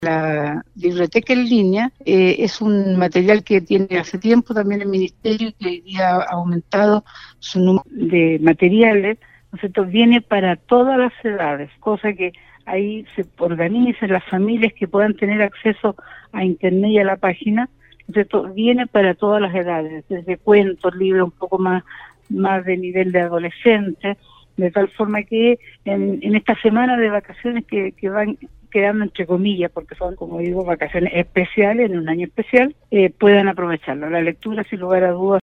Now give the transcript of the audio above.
La biblioteca en línea es un material que tiene hace tiempo también el Ministerio y que hoy día ha aumentado su número de materiales, ¿no es cierto? Viene para todas las edades, cosa que ahí se organizan las familias que puedan tener acceso a Internet y a la página, ¿no es cierto? Viene para todas las edades, desde cuentos, libros un poco más de nivel de adolescentes, de tal forma que en esta semana de vacaciones que van quedando entre comillas, porque son, como digo, vacaciones especiales en un año especial, puedan aprovecharlo. La lectura, sin lugar a dudas,